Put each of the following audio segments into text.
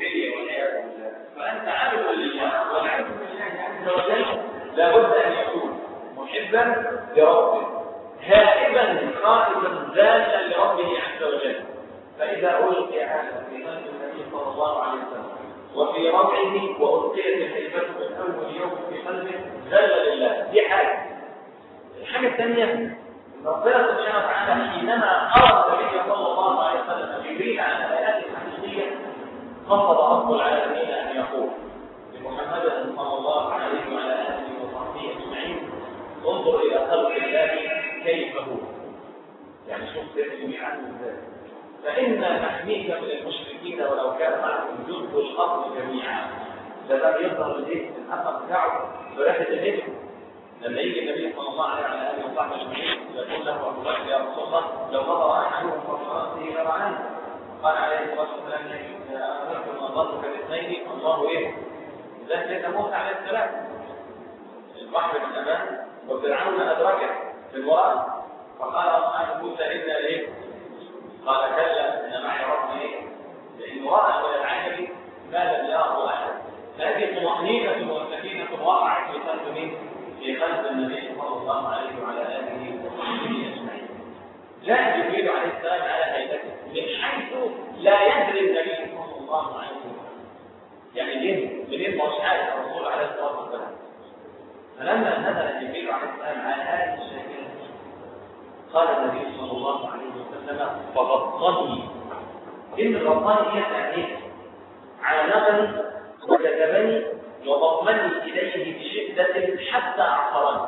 الالوهيه والعياذ بالله، فانت عابد لله، والعبد لله عز وجل لابد ان يكون محبا لربه، هائبا خائفا ذاتا لربه عز وجل. فاذا القي هذا في قلب النبي صلى الله عليه وسلم وفي ربعه والقيت الهيبه من اول يوم في قلبه ذل لله، دي حاجه. الحاجه الثانيه، ربنا سبحانه وتعالى حينما امر النبي صلى الله عليه وسلم جبريل على الايات الحقيقيه خفض رب العالمين ان يقول لمحمد صلى الله عليه وعلى اله وصحبه اجمعين انظر الى خلق الله كيف هو، يعني شوف الجميع عنه ازاي، فانا نحميك من المشركين ولو كان معهم جند الارض جميعا. ده بقى يظهر الايه الحق بتاعه بريحه الهجر. لما يجي النبي صلى الله عليه وعلى اله وصحبه اجمعين يقول له ابو بكر يا رسول الله لو نظر احدهم فوق راسه لرعاه، قال عليه الصلاه والسلام يا ابا بكر نظرتك باثنين الله ايه؟ ذاك سيدنا موسى عليه السلام البحر من امام وفرعون ادركه في الوراء، فقال اصحاب موسى انا ليه؟ قال كلا ان معي ربي ايه؟ لانه راى من العجب ما لم يره احد. هذه طمانينه وسكينه وقعت في قلب مين؟ في قلب النبي صلى الله عليه وعلى اله وصحبه اجمعين. جاء جبريل عليه السلام على هيئته من حيث لا يدري النبي صلى الله عليه وسلم، يعني منين مش عارف الرسول عليه الصلاه والسلام. فلما نزل جبريل عليه السلام على هذه الشاكله قال النبي صلى الله عليه وسلم فغطني. ان الغطاني هي تعنيه على نغمي وكتبني وضمني اليه بشده حتى اعصرني.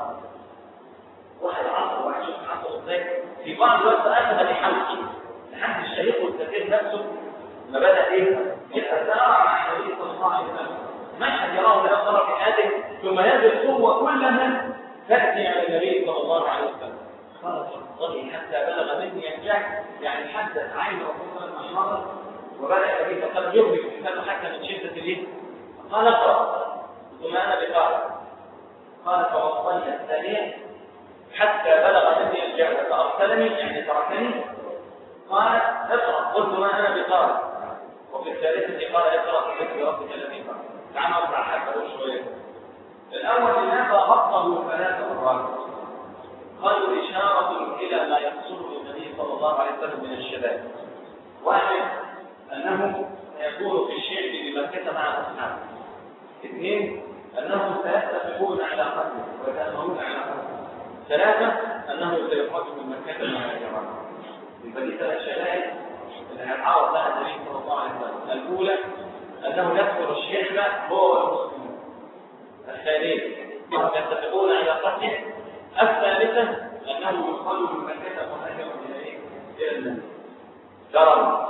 واحد عصر واحد شوف عصر ازاي في بعض الوقت اخذ لحلقي لحد الشهيق والكثير نفسه ما بدا ايه يتسارع مع النبي صلى الله عليه وسلم، مشهد يراه لاول في حياته ثم هذه القوه كلها تاتي على النبي صلى الله عليه وسلم. قال فضلي حتى بلغ مني الجهل، يعني حتى عين رسول الله اشرقت وبدا النبي صلى الله عليه وسلم يغرق لسانه حتى من شده الليل. قال اقرا ثم انا بقارئ. قال فوصلني الثانيه حتى بلغ مني الجهل فارسلني يعني تركني. قال اقرا قلت ما انا بقارئ. وفي الثالثه قال اقرا باسم ربك الذي خلق. تعال نرجع حتى شويه. الاول لماذا غطه 3 مرات؟ قالوا اشاره الى ما يحصل للنبي صلى الله عليه وسلم من الشباب. واحد انه يكون في الشعب بمكه مع اصحابه. 2 انهم سيتفقون على قتله ويتامرون على قتله. 3 انه سيخرج من مكه مع الجماعه. يبقى دي 3 شدائد اللي هيتعرض لها النبي صلى الله عليه وسلم. الاولى انه يكثر الشعب هو والمسلمون. الثانيه انهم يتفقون على قتله. الثالثه انه يخرج من مكه مهاجرا الى المدينه. جرى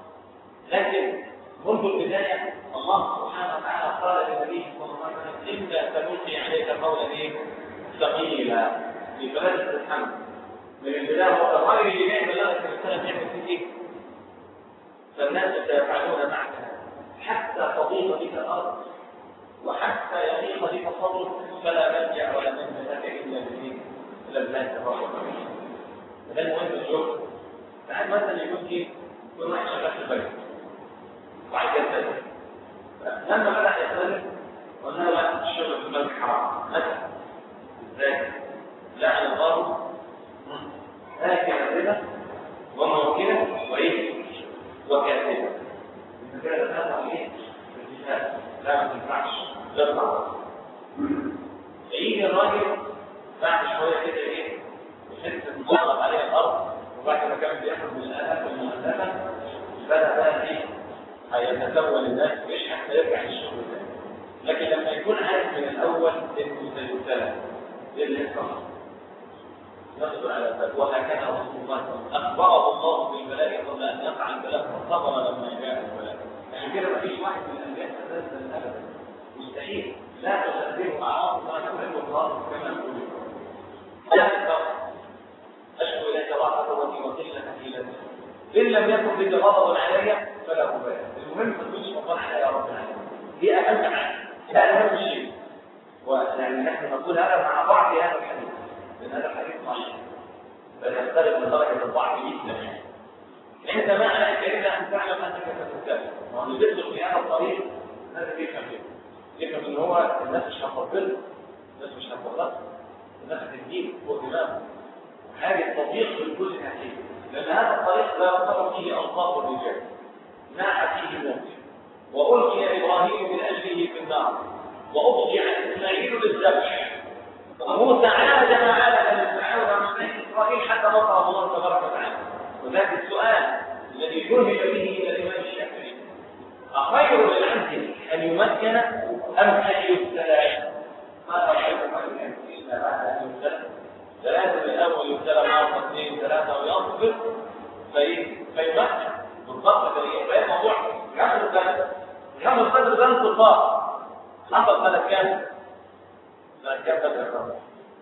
لكن منذ البدايه الله سبحانه وتعالى قال للنبي صلى الله عليه وسلم الا سنلقي عليك قولا ثقيلا لفلسفه الحمد. من البدايه هو الراجل اللي جاي بلغك الرساله بيعمل فيك ايه؟ فالناس سيفعلون معك حتى تضيق بك الارض وحتى يضيق بك صدرك فلا ملجا ولا منجا لك الا بالله الا الله تبارك وتعالى. ده المهم الشغل. ساعات مثلا يكون ايه؟ يكون واحد شغال في البلد وعايز يسافر. لما بدا يسافر قلنا له الشغل في البلد حرام مثلا. ازاي؟ لعن الله آكل الربا وموكله وايه؟ وكاتبه. إذا كده دخلنا ايه؟ بالاتفاق لا ما تنفعش تطلع. يجي الراجل بعد شويه كده ايه؟ يحس ان ضغط عليه الارض وبعد ما كان بياخد من الالات والمؤلفه بدا بقى ايه؟ هيتسول الناس مش حتى يرجع للشغل تاني. لكن لما يكون عارف من الاول انه سيبتلى ايه اللي يحصل؟ نصبر على ذلك. وهكذا رسول الله اخبره الله بالبلاء قبل ان يقع البلاء فصبر لما جاء البلاء. عشان كده ما فيش واحد من الانبياء اساسا ابدا مستحيل لا تشبهه اعراض الله يحب الله كما يقول. لا تستطيع اشكو اليك رحمتي وقله حيلتي ان لم يكن بك غضب علي فلا ابالي. المهم ما تكونش مطلع يا رب العالمين. دي اهم حاجه لا اهم شيء. ويعني نحن نقول هذا مع ضعف هذا الحديث لان هذا الحديث ضعيف بل يختلف بدرجه الضعف جدا. انت ما عليك الا ان تعلم انك ستبتلى واللي بيسلك في هذا الطريق لازم يفهم كده، يفهم ان هو الناس مش هتفضله، الناس مش هتفضله، الناس هتديه فوق دماغه حاجه تضيق من كل ناحيه، لان هذا الطريق لا يعتبر فيه الفاظ الرجال، ناح فيه الموت، والقي ابراهيم من اجله في النار، واضجع اسماعيل للذبح، وموسى عاد ما عاد من تعاون مع بني اسرائيل حتى نصره الله تبارك وتعالى. وذاك السؤال الذي جهل به الى الامام الشافعي: اخير للعبد ان يمكن ام ان يبتلى؟ ما رايكم ان الا بعد ان يبتلى؟ ثلاثه من اول يبتلى مره اثنين ثلاثه ويصبر فيمكن بالضبط كده. الموضوع غم القدر ده انتصار حصل سنه كام؟ سنه كام بدأ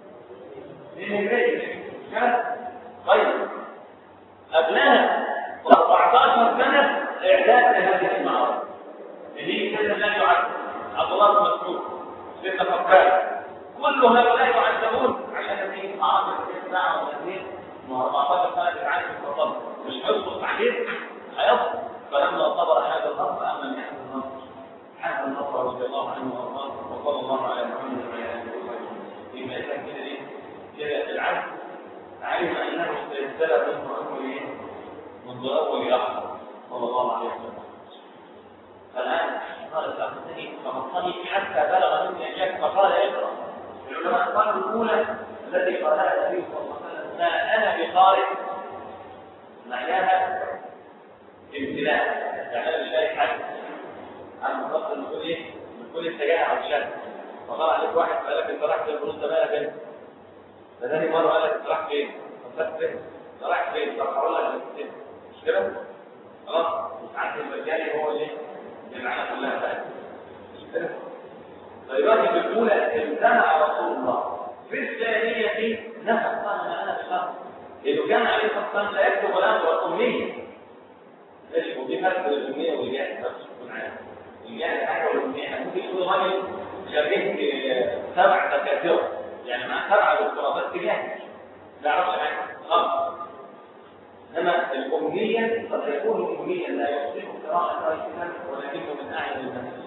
طيب قبلها 14 سنه اعداد لهذه المعارك اللي هي كده لا يعد عبد الله بن مسعود سيدنا فكار كل هؤلاء يعذبون عشان هذه المعارك اللي ساعه ولا اثنين 14 سنه بتعاني في الخطاب مش هيصبر عليه هيصبر. فلما صبر هذا الامر امن يحمل النصر حتى النصر رضي الله عنه وارضاه وصلى الله على محمد وعلى اله وصحبه. فيما كان كده ايه؟ كده العبد علم انه سيبتلى منذ اول لحظه صلى الله عليه وسلم. فالان قال فاخذني فمصني حتى بلغ مني اجاك فقال اقرا. العلماء قالوا الاولى التي قالها النبي صلى الله عليه وسلم: ما انا بقارئ، معناها امتلاء، يعني انا مش لاقي حد عن مصدر نقول ايه؟ بتقول انت جاي على الشارع فقال عليك واحد قال لك انت رايح الفلوس ده مالك انت؟ فثاني مره قال لك انت رايح فين؟ طب فين؟ انت رايح فين؟ طب هقول لك مش كده؟ خلاص؟ وساعات المجالي هو ايه؟ المعنى كلها بقى مش كده؟ فيبقى الاولى امتنع رسول الله، في الثانيه نفى قال انا بشرط لانه كان عليه الصلاه والسلام لا يكتب ولا يقرا اميه. ماشي، ودي فرق بين الاميه والجاهل بس تكون عارف. الجاهل حاجه والاميه ممكن يكون راجل خريج 7 دكاتره يعني معاه 7 دكتوراه بس جاهل لا يعرفش حاجه خالص. انما الاميه قد يكون اميا لا يحسن قراءه الكتاب ولكنه من اعلم الناس.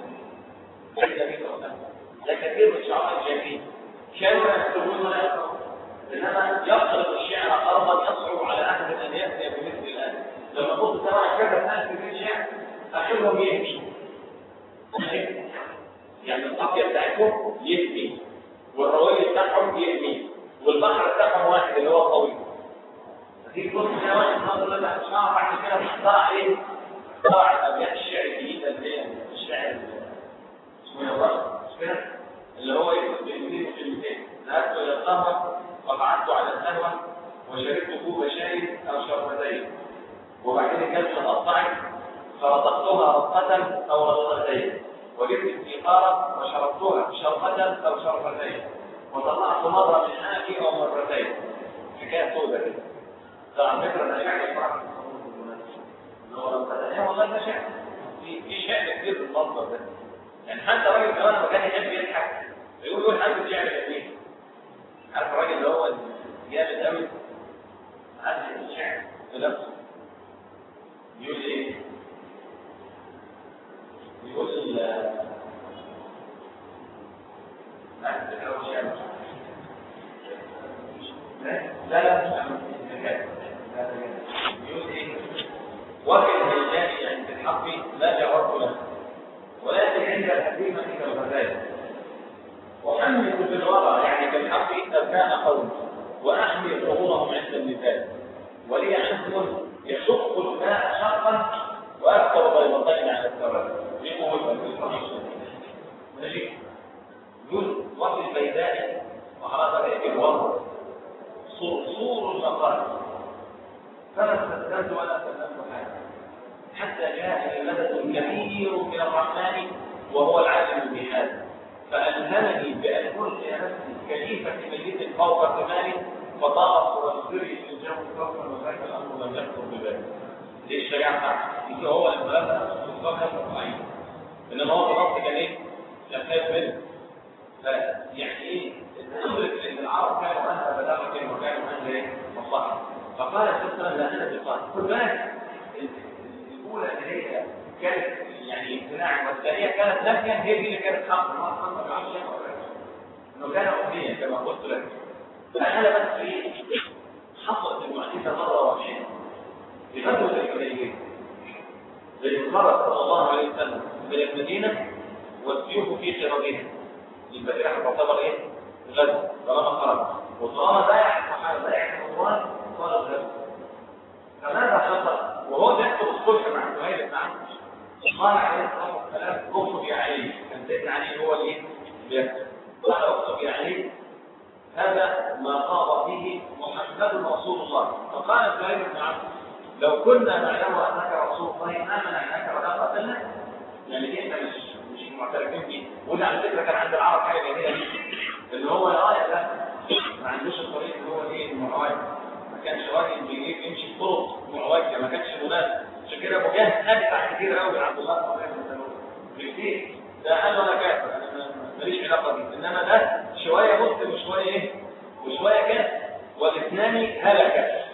ده كثير من شعراء الجاهلين كانوا يكتبون ولا يقرؤون، انما يقرأ الشعر ارضا يصعب على احد ان ياتي بمثل الان. لما قلت ترى كذا في الشعر اخرهم يهدي، يعني القافيه بتاعتهم يهدي والروايه بتاعهم يهدي والبحر بتاعهم واحد اللي هو طويل. في كل كده واحد نظر لنا شعر بعد كده بيخترع ايه؟ اخترع ابيات الشعر الجديده اللي هي الشعر اسمه يا اللي هو يكتب بالانجليزي كلمتين: ذهبت الى القهوه وقعدت على القهوه وشربت كوب شاي او شربتين وبعدين الكلمه اتقطعت فرطقتها رطقه او رطقتين وجبت السيقاره وشربتها شربه او شربتين وطلعت مره من حافي او مرتين. حكايه سوداء كده. طبعا فكره انا يعني والله ده شعر في شعر كتير في المنظر ده. يعني حتى راجل كمان لما كان يحب يضحك يقول حد شعر جميل. عارف الراجل اللي هو جامد قوي عارف الشعر بنفسه يقول ايه؟ يقول عارف الفكره هو شعر لا يقول ايه؟ وفي الهيجان عند الحق لا جواب له ولكن عند الحكيمة كالغزال وحمل في الورى يعني كالحق أبناء قوم وأحمي ظهورهم عند المثال ولي عزم يشق الماء شقا وأكثر بيضتين على الثواب لمهم في الفريق ماشي. يقول وفي البيداء وحرص به الوضع صرصور المقال فلا استسلمت ولا استسلمت حتى جاءني مدد كبير من الرحمن وهو العالم بهذا فألهمني بأن ألقي نفسي كليفة ميت فوق الرمال فطاقت وانزلي في الجو كفرا وذاك الأمر لم يخطر ببالي. دي الشريعة بتاعتي هو الكلام ده مستقبل معين انما هو بالضبط كان ايه؟ كان خايف منه. فيعني ايه؟ ندرك ان العرب كانوا اهل بلاغه وكانوا اهل ايه؟ مصلحه. فقال الشيخ لا انا بقال خد بالك الاولى اللي هي كانت امتناعا والثانيه كانت نفيا، هي دي اللي كانت حق انه كان امنيا كما قلت لك. فانا بس في حصلت المعجزه مره واحده في غزوه الحديبيه، لأن خرج صلى الله عليه وسلم من المدينه والسيوف في خرابيها، البديعه تعتبر ايه؟ غزو طالما خرج، وطالما بايع الصحابه بايع الرضوان صار غزو. فماذا حصل؟ وهو يكتب الصلح مع سهيل بن عمرو قال عليه الصلاه والسلام اكتب يا علي، كان سيدنا علي هو اللي بيكتب، قال اكتب يا علي هذا ما قام به محمد رسول الله. فقال سهيل بن عمرو لو كنا نعلم انك رسول الله ما منعناك ولا قتلناك. يعني دي احنا مش معترفين بيه. وده على فكره كان عند العرب حاجه جميله اللي هو الرايه ده ما عندوش الطريق اللي هو ايه المعواج، ما كانش راجل بيجيب يمشي في طرق معوجه، ما كانش مناسب. عشان كده ابو جهل ابدع كتير قوي عبد الله بن ابي سلول بكتير. ده قال له انا كافر، انا ماليش علاقه بيه، انما ده شويه مسلم وشويه ايه وشويه كافر، والاثنان هلكا.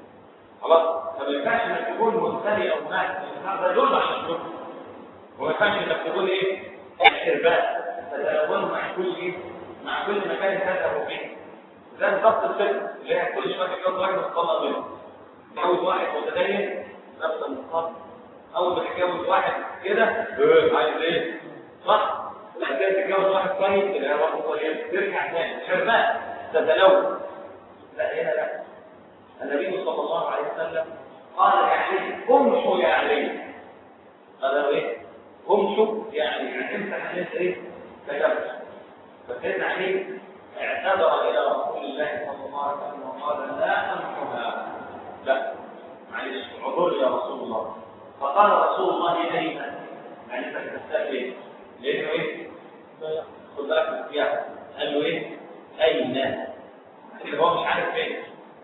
خلاص، فما ينفعش انك تكون منثني او مات، ده دول عشان دول، وما ينفعش انك تكون ايه الحرباء تتلون مع كل ايه مع كل مكان تذهب فيه. زي نظام الفكر اللي هي كل شويه كده واحد متطلع منه، تجوز واحد متدين نفس النظام، اول ما تتجوز واحد كده عايز ايه صح، بعد كده تتجوز واحد طيب اللي هو طيب ترجع تاني حرباء تتلون. لا هنا لا، النبي صلى الله عليه وسلم قال يا علي امحوا يا علي، قال له ايه امحوا يا علي، يعني امسح عليك ايه كتبت. فسيدنا علي اعتذر الى رسول الله صلى الله عليه وسلم وقال لا امحها، لا معلش عذر يا رسول الله. فقال رسول الله اين، يعني انت تستاهل لانه ايه خد بالك من السياق، قال له ايه اين، اللي هو مش عارف فين.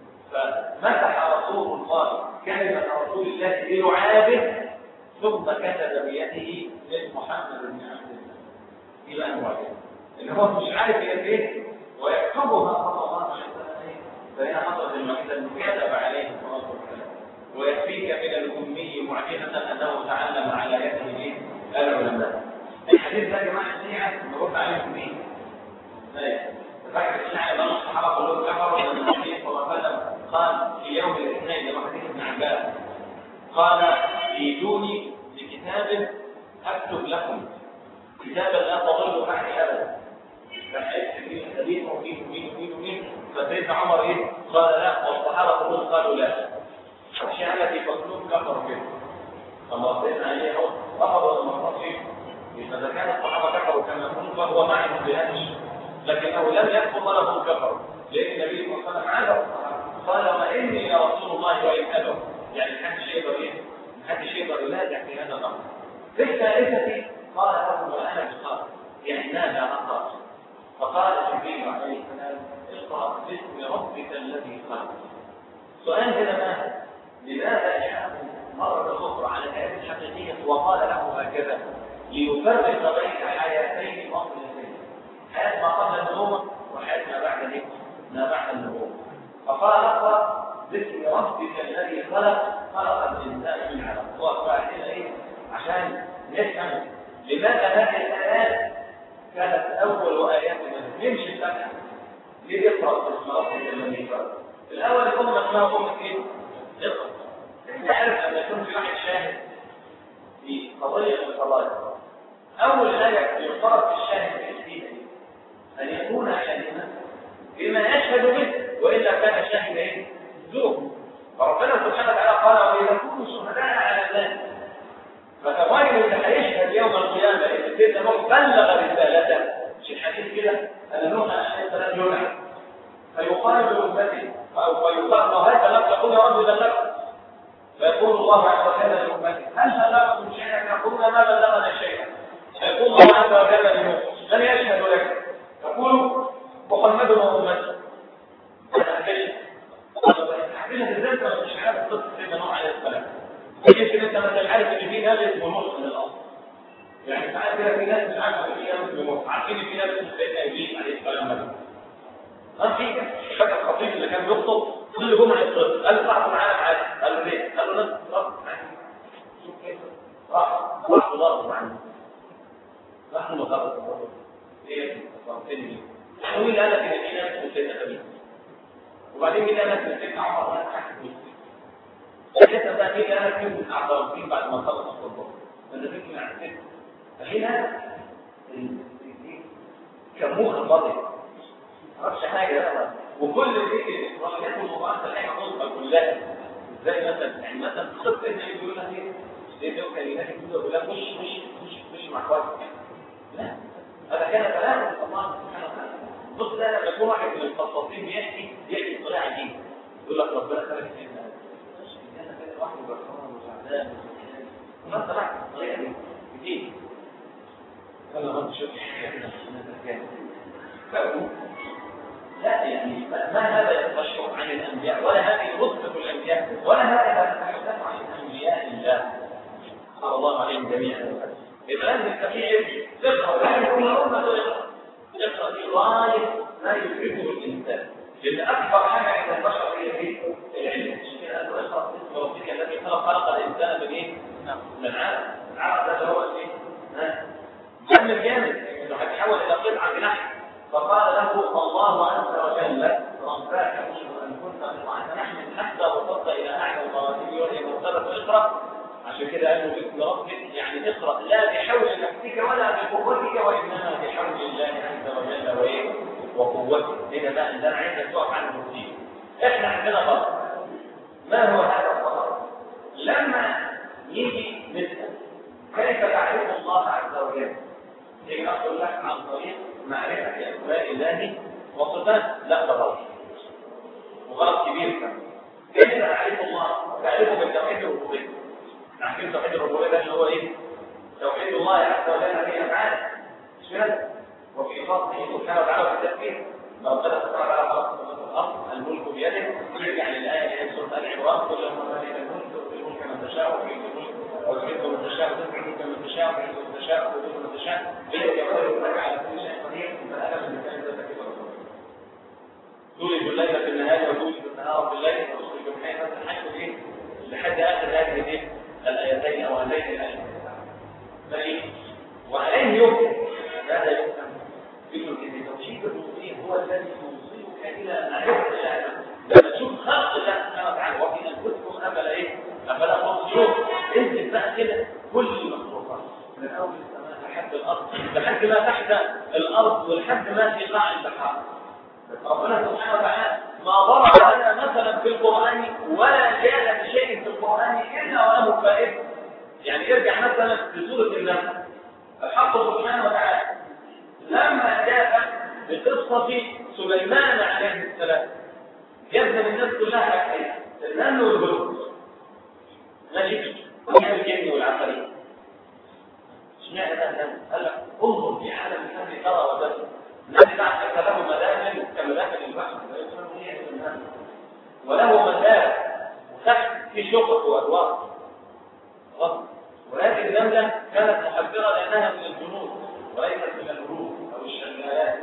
فمسح رسول الله كلمة رسول الله بلعابه ثم كتب بيده لمحمد بن عبد الله إلى أن وجد، إن هو مش عارف هي فين ويكتبها صلى الله عليه وسلم. فهنا حصلت المعجزة إنه كتب عليه الصلاة والسلام. ويكفيك من الأمي معجزة أنه تعلم على يده العلماء. الحديث ده يا جماعة الشيعة نرد عليهم فيه. فاكر الشيعة لما الصحابة كلهم كفروا لأن النبي صلى الله عليه وسلم قال في يوم الاثنين لما حديث ابن عباس قال ايتوني بكتاب اكتب لكم كتابا لا تضل معي ابدا، فحيث فيه حديث ومين فسيدنا عمر ايه قال لا، والصحابه كلهم قالوا لا. الشيعة التي كلهم كفروا كده، اما سيدنا علي رفضوا المرض فيه، اذا كان الصحابه كفروا كما يقولون فهو معهم بهذا، لكنه لم يكفر ولا هم كفروا، لان النبي صلى الله عليه وسلم عذر قال واني لرسول الله وان ابوا، يعني محدش يقدر ايه؟ محدش يقدر ينازع في هذا الامر. في الثالثه قال له وانا بقال، يعني ماذا اقرا؟ فقال جبريل عليه السلام اقرا باسم ربك الذي خلق. سؤال هنا ماذا؟ لماذا جاء مره اخرى على الايات الحقيقيه وقال له هكذا؟ ليفرق بين حياتين مختلفتين، حياه ما قبل النبوه وحياه ما بعد الايه؟ ما بعد النبوه. فقال اقرا باسم ربك الذي خلق الانسان من علق. هو فاعلين ايه عشان نفهم لماذا هذه الايات كانت اول ايات نمشي الفتحه. ليه يقرا باسم ربك الذي خلق؟ الاول يكون اسمها امه ايه؟ اقرا. انت عارف لما يكون في واحد شاهد في قضيه من القضايا، اول ايه يفترض في الشاهد فيها ان يكون شاهدا بما يشهد به، والا كان شاهد ايه؟ زور. فربنا سبحانه وتعالى قال ويكونوا شهداء على ذلك. فتبين اللي هيشهد يوم القيامه ان سيدنا نوح بلغ رسالته، مش الحديث كده ان نوح عليه السلام يلعن فيقال لامته او فيقال هذا لم تقول يا رب بلغت، فيقول الله عز وجل لامته هل بلغتم شيئا؟ يقولون ما بلغنا شيئا. فيقول الله عز وجل لنوح من يشهد لك؟ يقول محمد وامته. تحديدا ازاي انت مش عارف قصه سيدنا نوح عليه السلام؟ يمكن انت مثلا عارف ان في ناس اسمه نوح من الاصل، يعني ساعات كده في ناس مش عارفه ان في ناس اسمه نوح، عارفين ان في ناس اسمه سيدنا ابراهيم عليه السلام مثلا. في فاكر الخطيب اللي كان بيخطب كل جمعه يخطب قال له اقعد معانا معاك، قال له ليه؟ قال له ناس تخطب معاك. شوف كيف راح ضرب عنه راح مغرب ايه صارتني ومين قال لك ان في ناس مسلمه خبيثه وبعدين مين قال لك ان سيدنا عمر كان تحت ساعتها بقى مين قال لك ان اعترافين بعد ما خلص الخطبه انا فكر عن كده فهنا كموخ الفاضي ما اعرفش حاجه وكل ذكر راح ياكل مباراه الحاجه خلصها كلها ازاي مثلا يعني مثلا خطه ان يقول لك ايه ده كلمات يقول لك مش مع اخواتك لا هذا كان كلام الله سبحانه وتعالى بص ده لما يكون واحد من الفلسطين بيحكي بطريقه عجيبه يقول لك ربنا خلق سيدنا انا كده واحد برحمه وسعدان وما انت بعد الطريقه دي جديد انا ما بشوفش لا يعني ما هذا يتبشر عن الانبياء ولا هذه رتبه الانبياء ولا هذا يتحدث عن انبياء الله صلى الله عليهم جميعا يبقى لازم التفكير تقرا يعني كل امه تقرا في غايه ما يدركه الانسان لان اكبر حاجه عند البشر هي العلم عشان اقرا اسم ربك الذي خلق الانسان من ايه؟ من علق العلق ده هو ايه؟ دم الجامد انه هيتحول الى قطعه جناح فقال له الله عز وجل ربك اشهد ان كنت بضعه نحن حتى وصلت الى اعلى المراتب وهي مرتبه اقرا عشان كده قالوا باسم ربك يعني اقرا لا بحول نفسك ولا بقوتك وانما بحول الله عز وجل وايه وقوته هنا بقى ده انا عايزك تقف عنه كتير احنا عندنا غلط ما هو هذا الغلط لما يجي نسال كيف تعرف الله عز وجل يجي اقول لك عن طريق معرفه اسماء الله وصفاته لا ده غلط وغلط كبير كمان كيف تعرف الله تعرفه بالتوحيد الربوبيه نحكي توحيد الربوبيه ده اللي هو ايه توحيد الله عز وجل في افعاله مش كده وفي خاصه سبحانه وتعالى في التدبير ربنا سبحانه وتعالى خلق الارض الملك بيده يرجع للايه اللي هي سوره ال عمران كل ما ملك الملك تؤتي الملك من تشاء وتعز من تشاء وتذل من تشاء وتعز من تشاء وتذل من تشاء بيدك يقدر انك على كل شيء قدير فانا من كان ذلك كده تولد الليل في النهار وتولد النهار في الليل وتخرج الحي من الحي ايه لحد اخر هذه الايه الايتين او هذين الايتين ماشي وعليه يمكن هذا يمكن ان توحيد الربوبيه هو الذي يوصلك الى معرفه الله لما تشوف خلق الله سبحانه وتعالى وفي انفسكم افلا ايه افلا تبصرون انزل بقى كده كل المخلوقات من اول السماء لحد الارض لحد ما تحت الارض ولحد ما في قاع البحار ربنا سبحانه وتعالى ما ضرب لنا مثلا في القران ولا جاء بشيء في القران الا وله فائده يعني ارجع مثلا لسوره النمل الحق سبحانه وتعالى لما جاء بقصه سليمان عليه السلام جذب الناس كلها حاجتين النمل والهدهد ماشي وكان الجن والعفاريت اشمعنى ده النمل؟ قال لك انظر في عالم النمل ترى وتبصر النمل بعد له مداخل كمداخل البحر وله مسار وتحت في شقق وادوار ولكن النمله كانت محذره لانها من الجنود وليست من الهروب او الشغالات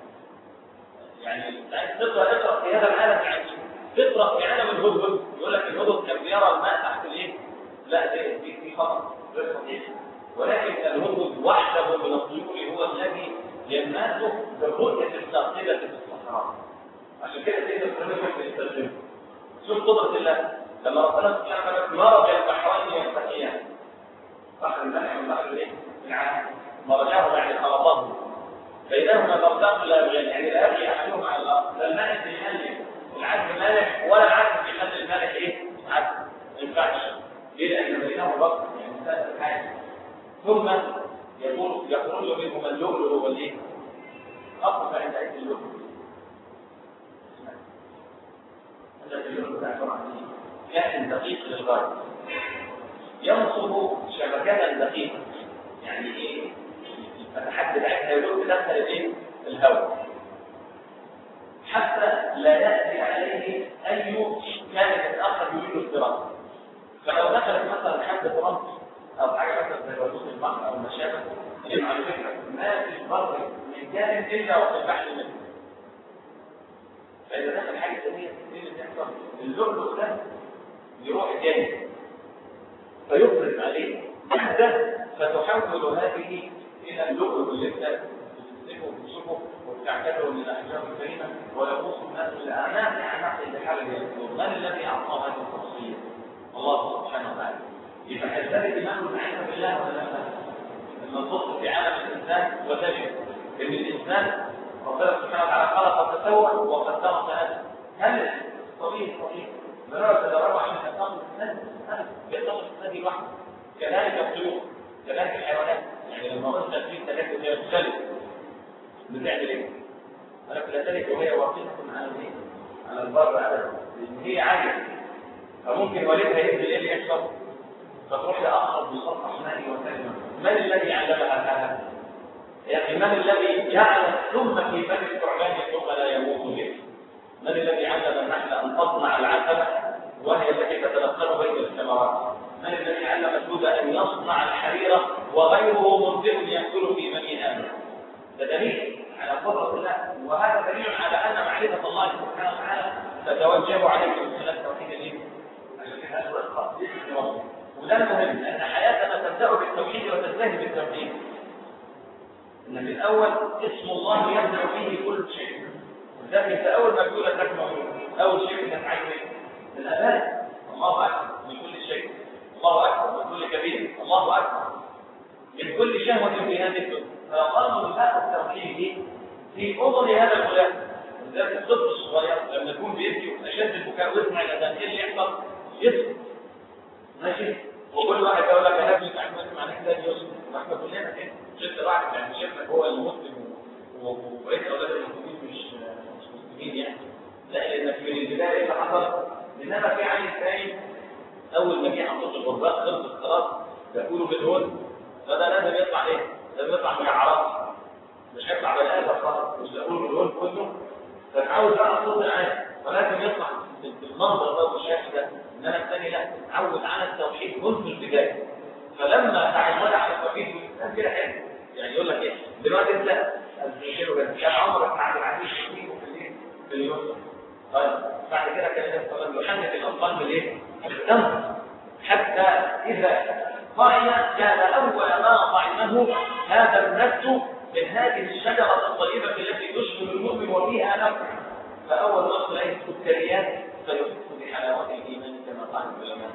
يعني تقرا في هذا العالم يعني تقرا في عالم الهدهد يقول لك الهدهد كان بيرى الماء تحت الايه؟ لا في خطر غير صحيح ولكن الهدهد وحده من الطيور هو الذي يمنعه بالرؤيه الثاقبه في الصحراء عشان كده سيدنا سليمان يستخدمه شوف قدره الله لما ربنا سبحانه وتعالى مرج البحرين يلتقيان بحر الملح والبحر الايه؟ العالم مرجاه يعني خلطاه بينهما برزخ لا يبغيان يعني لا يبغي احدهما على الارض لا الملح بيخلي العذب مالح ولا العذب بيخلي الملح ايه؟ عذب ما ينفعش ليه؟ لان بينهما برزخ يعني مسافه حاجه ثم يخرج منهما اللؤلؤ والايه؟ اقف عند عيد اللؤلؤ هذا اللؤلؤ عباره عن ايه؟ كائن دقيق للغايه ينصب شبكه دقيقه يعني ايه؟ الفتحات بتاعتها يدور تدخل الايه؟ الهواء حتى لا ياتي عليه اي كائن اخر يريد الصراط فلو دخلت مثلا حد فرنسا او حاجه مثلا زي وسط البحر او ما شابه يبقى على فكره ما فيش بر من جانب الا وفي البحر منه فاذا دخل حاجه ثانيه ايه اللي بيحصل؟ اللؤلؤ ده يروح جانب فيفرز عليه أنت فتحول هذه إلى اللؤلؤ اللي أنت بتمسكه وتشوفه وبتعتبره من الأحجار الكريمة ويقص الناس الأعمال أعمال البحار اليوم. من الذي أعطى هذه الخصوصية؟ الله سبحانه وتعالى. يبقى كذلك الإيمان بالعلم بالله ولا لا؟ لما تبص في عالم الإنسان وتجد إن الإنسان ربنا سبحانه وتعالى خلق فسوى وقدر فهدى. هل طبيعي لا تدربوا عشان تفهموا الإنسان؟ هل يقدر الإنسان لوحده؟ كذلك الطيور، كذلك الحيوانات. يعني لما قلت في ثلاثة هي مختلفة بتعمل إيه؟ أنا في ذلك وهي واقفة على الإيه؟ على البر أبدا، لأن هي عالية. فممكن والدها ينزل إيه اللي يحصل؟ فتروح لأقرب مسطح مائي وكلمة. من الذي علمها هذا؟ يعني من الذي جعل الثم في فم الثعبان ثم لا يموت به؟ من الذي علم النحل أن تصنع العسل وهي التي تتلقن بين الثمرات؟ من الذي علم الدود أن يصنع الحريرة وغيره مبدع يأكل في بني آدم؟ ده دليل على قدرة الله، وهذا دليل على أن معرفة الله سبحانه وتعالى تتوجب عليك من خلال التوحيد الدين. عشان كده هذا الخاص وده المهم، لأن حياتنا تبدأ بالتوحيد وتنتهي بالتوحيد. إن في الأول اسم الله يبدأ فيه كل شيء، ولذلك أنت أول ما تقول لك أول شيء أنك عايز الأذان. الله أكبر من كل شيء، الله أكبر من كل كبير، الله أكبر من كل شهوة في هذه الدنيا. فقالوا بهذا التوحيد في أذن هذا الغلام. ولذلك الطفل الصغير لما يكون بيبكي أشد البكاء ويسمع الأذان إيه اللي يحصل؟ يسكت. ماشي؟ وكل واحد يقول لك انا ابني تعمل معناه كده يوسف. واحنا كلنا كده شفت واحد يعني شفنا هو المسلم وبقيت اولاد المسلمين مش مسلمين يعني. لا لان في البدايه ايه اللي حصل؟ انما في عيل ثاني اول ما جه حطوا الغربات خلصت خلاص يقولوا بالهون. فده لازم يطلع ايه؟ لازم يطلع مجعرات، مش هيطلع بني ادم خالص، مش هيقولوا بالهون كله. فتعود بقى الصوت العالي فلازم يطلع بالمنظر ده والشكل ده. انما الثاني لا، تعود على التوحيد منذ البدايه. فلما تعود على التوحيد الانسان كده حلو. يعني يقول لك ايه؟ دلوقتي انت كان عمرك مع العزيز في اليوم. طيب بعد كده كان النبي صلى الله عليه وسلم يحدث الاطفال بالايه؟ بالتمر. حتى اذا طعم كان اول ما طعمه هذا النبت من هذه الشجره الطيبه التي تشبه المؤمن وفيها نفع. فاول ما تلاقي السكريات فيحس بحلاوه الايمان كما قال العلماء.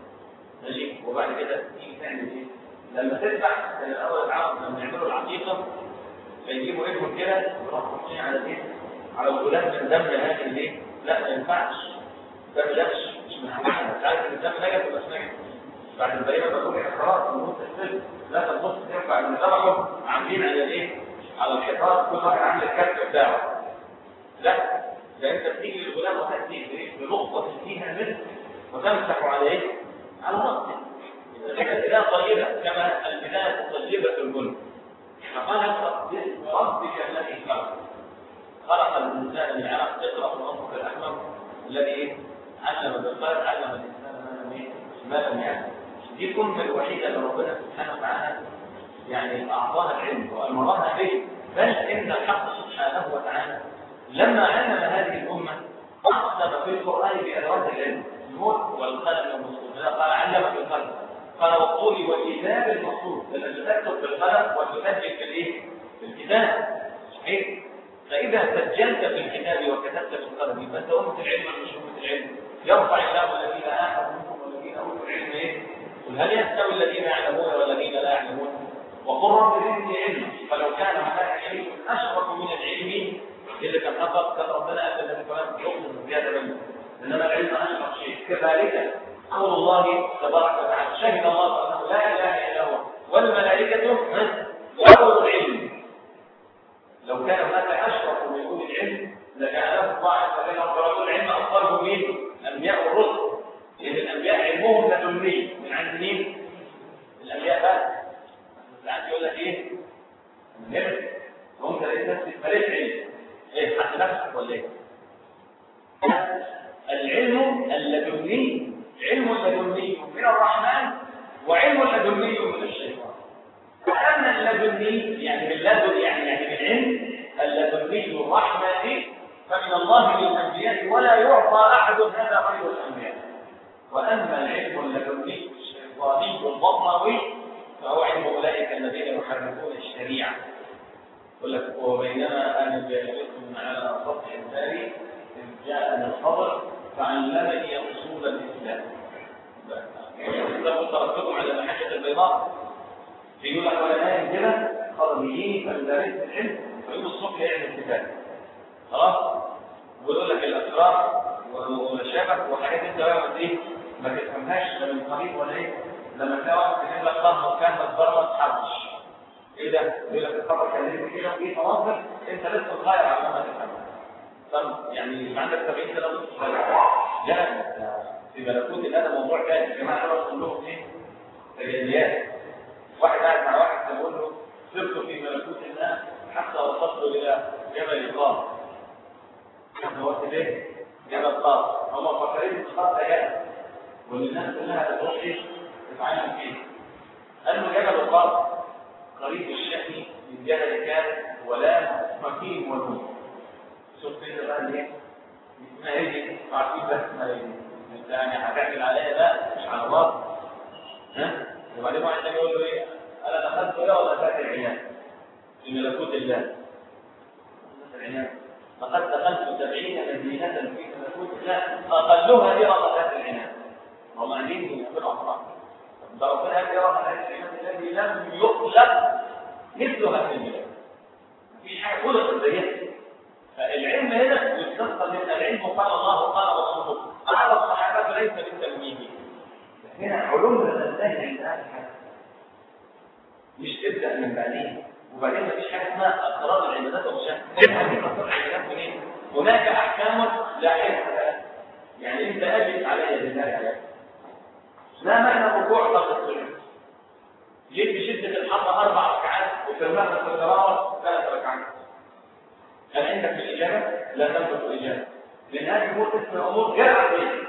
ماشي. وبعد كده تيجي تعمل ايه؟ لما تذبح كان الاول العرب لما يعملوا العقيقه فيجيبوا ابنهم كده ويروحوا حاطين على الايه؟ على الغلاف من دم هذه الايه؟ لا ما ينفعش. ده بلاش مش محمد. مش عارف ان الدم نجس ولا مش نجس. بعد البريمه بقول لك خلاص الموت السلم لا تبص تنفع ان ذبحوا عاملين على الايه؟ على الحيطان كل واحد عامل الكف بتاعه. لا ده انت بتيجي للغلام وتاتي بنقطه فيها منه وتمسح على ايه؟ على راسه. اذا البدايه طيبه كما البدايه طيبه الملك. فقال باسم ربك الذي خلق الانسان من علق. اقرا ربك الاكرم الذي علم بالقلم علم الانسان ما لم يعلم. دي الأمة الوحيدة اللي ربنا سبحانه وتعالى يعني أعطاها العلم وأمرها به. بل إن الحق سبحانه وتعالى لما علم هذه الأمة أقسم في القرآن بأدوات العلم النور والقلم والمسطور. قال علم بالقلم، قال والطول والكتاب المسطور. لأنك تكتب بالقلم وتسجل في الإيه؟ في الكتاب. صحيح؟ فإذا سجلت في الكتاب وكتبت بالقلم يبقى أنت أمة العلم ولا مش أمة العلم؟ يرفع الله الذين آمنوا منكم والذين أوتوا العلم إيه؟ هل يستوي الذين يعلمون والذين لا يعلمون؟ وقل رب زدني علما. فلو كان هناك شيء اشرف من العلم اللي كان فقط كان ربنا قال الذي كمان يؤمن بهذا منه. انما العلم اشرف شيء. كذلك قول الله تبارك وتعالى شهد الله انه لا اله الا هو والملائكه وأولو العلم. لو كان هناك اشرف من اولي العلم لجعله الله عز وجل رب العلم افضلهم من الانبياء والرسل. لأن الأنبياء علمهم لدني من عند مين؟ الأنبياء بقى. ساعات يقول لك إيه؟ نمت وأنت لقيت نفسك ماليش علم. إيه حد نفسك ولا إيه؟ العلم اللدني علم لدني من الرحمن وعلم لدني من الشيطان. فأما اللدني يعني باللدن يعني بالعلم اللدني الرحمن فمن الله للأنبياء ولا يعطى أحد هذا غير الأنبياء. وأما العلم اللدني الشيطاني البطنوي فهو علم أولئك الذين يحرفون الشريعة. يقول لك وبينما أنا جالس على سطح الباري إذ جاءني الخبر فعلمني أصول الإسلام. لو تركتكم على المحجة البيضاء يقول لك ولا نايم كده خرجيين فالدارس العلم فيقول الصبح يعمل كتاب خلاص ويقول لك الأسرار والشبك وحاجات انت بقى ايه ما تفهمهاش لا من قريب ولا ايه لما تلاقي واحد يقول لك ظهر كان بره ما تحبش ايه ده يقول لك الخبر كان ليه كده وايه مناظر انت لسه صغير على ما تفهمها. طب يعني عندك 70 سنه لسه صغير لا في ملكوت الله ده موضوع ثاني. يا جماعه انا بقول لهم ايه تجليات. واحد قاعد مع واحد بيقول له سرت في ملكوت الله حتى وصلت الى جبل القاف. هو ايه جبل القاف هم فاكرين القاف ده جبل وان الناس كلها بتروح ايه تتعلم فيه. قال له جبل القاف قريب الشأن من جبل كان ولا مكين ونور. شوف كده بقى ايه اسمها ايه عارفين بس اسمها ايه انت يعني هتعمل عليها ده مش على بعض ها. وبعدين واحد تاني يقول له ايه انا دخلت ولا دخلت العنان في ملكوت الله العنان لقد دخلت 70 مدينة في ملكوت الله اقلها إرادة العنان. هم عايزين يعملوا اخطاء ده ربنا قال إرادة العنان الذي لم يخلق مثلها في البلاد مفيش حاجه خلقت زيها. فالعلم هنا يستنقل من العلم قال الله قال رسوله قال الصحابه ليس بالتلميذ. هنا علوم تنتهي عند اهل الحديث مش تبدا من بعدين وبعدين مفيش حاجه اسمها اسرار العبادات والشهاده. هذه اسرار العبادات منين؟ هناك احكام لا حد لها. يعني انت اجلس علي بالله عليك ما معنى الركوع قبل السجود؟ جيت بشده الحر 4 ركعات وفي المغرب في القراءه 3 ركعات. هل عندك الاجابه؟ لا تملك الاجابه لان هذه امور اسمها امور غير عقليه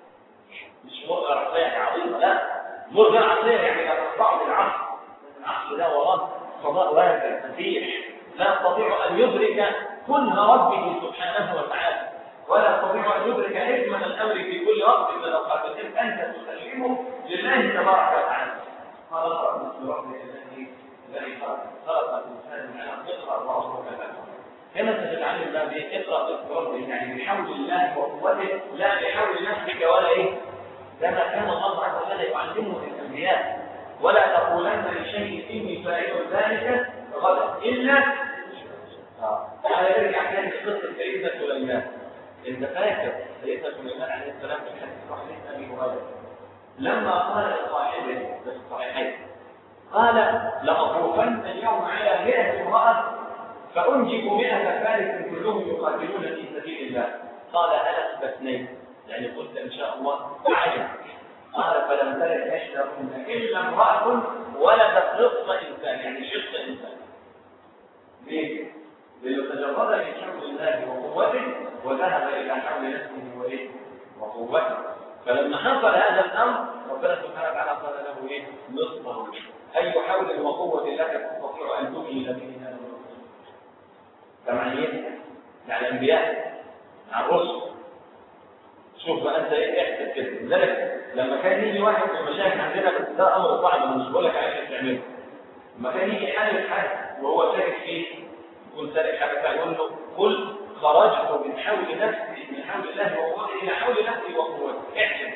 مش امور عقليه عظيمه لا امور غير عقليه يعني لا تخضع للعقل. العقل ده وراه فضاء واسع فتيح لا يستطيع ان يدرك كنه ربه سبحانه وتعالى ولا يستطيع ان يدرك حكمه الامر في كل وقت من الاوقات التي انت تسلمه لله تبارك وتعالى. قال الله بسم ربك الذي خلق الانسان من علق اقرا وربك الاكرم. هنا تتعلم بقى بايه؟ اقرا باسم ربك يعني بحول الله وقوته لا بحول نفسك ولا ايه؟ كما كان الله عز وجل يعلمه للانبياء ولا تقولن لشيء اني فاعل ذلك غدا الا هذا يرجع تاني لقصه سيدنا سليمان. انت فاكر سيدنا سليمان عليه السلام في الحديث الصحيح ابي هريره لما قال لصاحبه في الصحيحين قال لاطوفن اليوم على 100 امراه فانجب 100 فارس كلهم يقاتلون في سبيل الله. قال انا اثنين يعني قلت ان شاء الله عجب. قال فلم تلد احداهن الا امراه ولدت نصف انسان يعني شق انسان. ليه؟ لانه تجرد من حول الله وقوته وذهب الى حول نفسه وايه؟ وقوته. فلما حصل هذا الامر ربنا سبحانه وتعالى قال له ايه؟ نصفه اي حول وقوه لك تستطيع ان تؤمن به هذا الرسول. كمعنيين مع الانبياء مع الرسل. شوف بقى انت ايه احسب كده. لذلك لما كان يجي واحد من المشايخ عندنا بس ده امر صعب مش بقول لك عايز تعمله. لما كان يجي حال حاجه وهو شاكك فيه يكون سالك حاجه فيقول له قل خرجت من حول نفسي من حول الله وقوته الى حول نفسي وقوته احسب.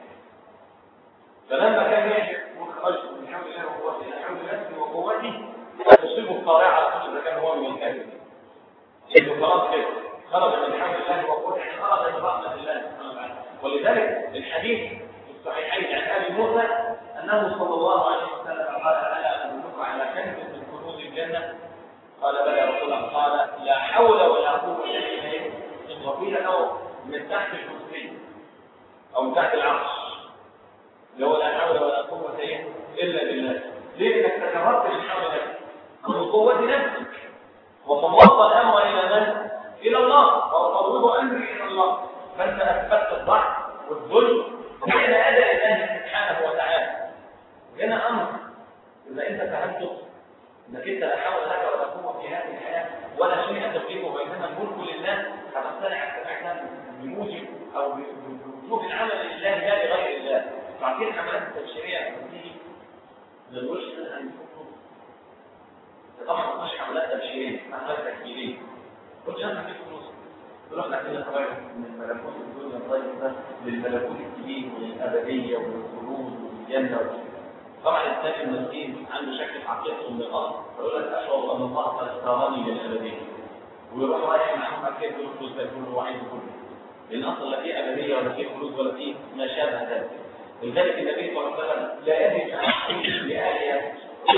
فلما كان يحسب خرجت من حول الله وقوته الى حول نفسي وقوته تصيبه القارعه على طول اذا كان هو من الكافرين. انه خلاص كده خرج من حول الله وقوته خرج من رحمه الله سبحانه وتعالى. ولذلك الحديث في الصحيحين عن ابي موسى انه صلى الله عليه وسلم قال الا ادلك على كنز من كنوز الجنه؟ قال بلى يا رسول الله. قال لا حول ولا قوه الا بالله. وقيل له من تحت الكرسي او من تحت العرش لو لا حول ولا قوه الا بالله. ليه؟ انك تجردت من حول نفسك من قوه نفسك وفوضت الامر الى من؟ الى الله. وافوض امري الى الله. فانت اثبتت الضعف والذل بين اداء الله سبحانه وتعالى. هنا امر اذا انت فهمته انك انت لا حول لك ولا قوه في هذه الحياه ولا شيء تملكه وانما الملك لله هتقتنع اقتناعا بموجب او بوجوب العمل لله لا لغير الله. فعشان العمليات التبشيريه بتيجي ما نقولش انا هنفوق طبعا مش حملات تبشيريه حملات تكبيريه قلت انا هجيب فلوس رحنا كده خرجنا من ملكوت الدنيا الطيب ده للملكوت الكبير والابديه والخلود والجنه طبعا الثاني المسكين عنده شك في عقيدته من الارض فيقول لك اشعر ان الله قد اختارني للابديه ويروح رايح معاهم اكيد الفلوس ده كله وعايز كله لان اصلا لا في ابديه ولا في خلود ولا في ما شابه ذلك ولذلك النبي صلى الله عليه وسلم لا يجب ان يحكم لآلهة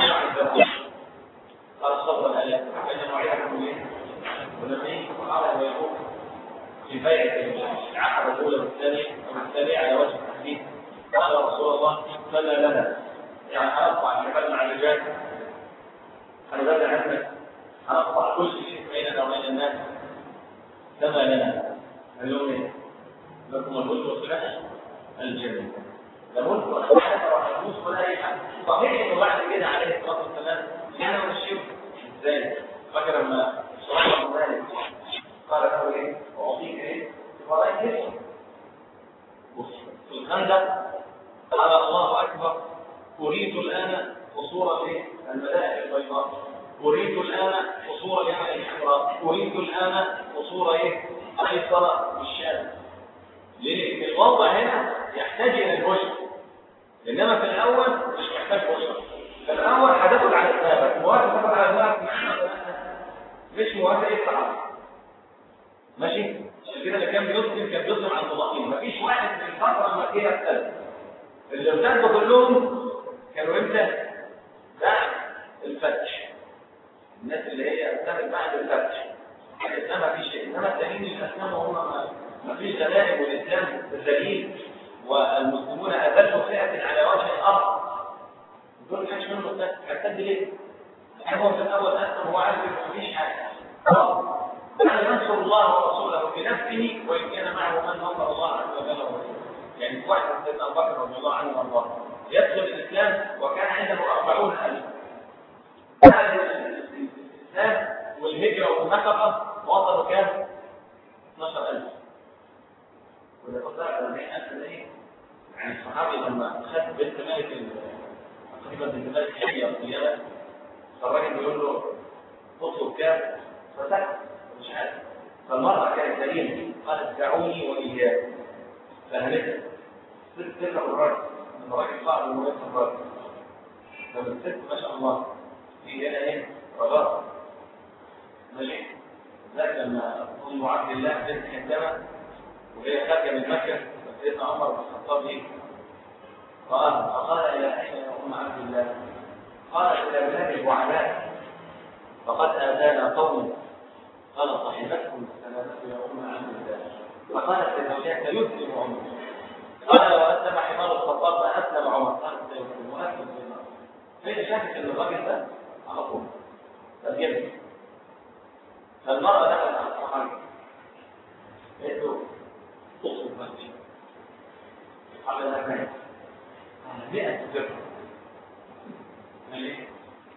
قال صلى الله عليه وسلم فإن موعدكم ايه؟ ولما يجي على ويقول في بيعة العقبة الأولى والثانية والثانية على وجه التحديد قال رسول الله فما لنا يعني هنقطع الجبال مع الرجال هنبدأ عنك هنقطع كل شيء بيننا وبين الناس فما لنا اليوم ايه؟ لكم الملك والسلاح الجنة لابد ولا حاجة ولا فلوس ولا أي حاجة صحيح إنه بعد كده عليه الصلاة والسلام كان من الشرك إزاي؟ فاكر لما صلى الله عليه وسلم قال له إيه؟ أعطيك إيه؟ فرأيت إيه؟ في الخندق قال الله أكبر أريد الآن قصور إيه؟ الملائكة البيضاء أريد الآن قصور يعني الحمراء أريد الآن قصور إيه؟ أيسر بالشام لأن الوضع هنا يحتاج إلى البشر إنما في الأول مش محتاج بشر في الأول هتاخد على دماغك موافق تاخد على دماغك مش موافق يطلع ماشي عشان كده اللي كان بيظلم على المضاهين مفيش واحد في الفترة المكية الثالثة اللي ارتدوا كلهم كانوا امتى؟ بعد الفتح الناس اللي هي ارتدت بعد الفتح الإسلام مفيش شيء إنما التانيين الأسلام هم مفيش دلائل والإسلام ذليل والمسلمون أذلوا فئة على وجه الأرض دول كانش منه ارتد ليه؟ هو في الأول أسلم هو عارف إنه مفيش حاجة يعني ينصر الله ورسوله بنفسه وإن كان معه من نصر الله عز وجل ورسوله يعني في واحد سيدنا أبو بكر رضي الله عنه وارضاه يدخل الإسلام وكان عنده 40,000 بعد الإسلام والهجرة والنفقة وصلوا كام؟ 12,000 وده قصة 40,000 ايه؟ يعني الصحابي لما خد بنت ملك تقريبا بنت ملك حية في اليمن فالراجل بيقول له تطلب كام؟ فسكت مش عارف فالمرأة كانت سليمة قالت دعوني وإياه فهمتها ست تلك الراجل الراجل صعب المهم الراجل لما الست ما شاء الله في هنا ايه؟ رجاء ماشي ذلك لما أم عبد الله بنت حندمة وهي خارجة من مكة سيدنا عمر بن الخطاب ايه؟ فقال إلى أين يا أم عبد الله؟ قالت إلى بلاد الوعلاء فقد آذانا قوم قال صاحبتكم السلامة يا أم عبد الله فقالت لزوجها سيسلم عمر قال وأسلم حمار الخطاب فأسلم عمر قالت سيسلم وأسلم حمار فهي شافت أن الراجل ده على طول فالجبل فالمرأة دخلت على الصحابي قالت له تقصد مسجد قال لها مات قال 100 درهم قال ليه؟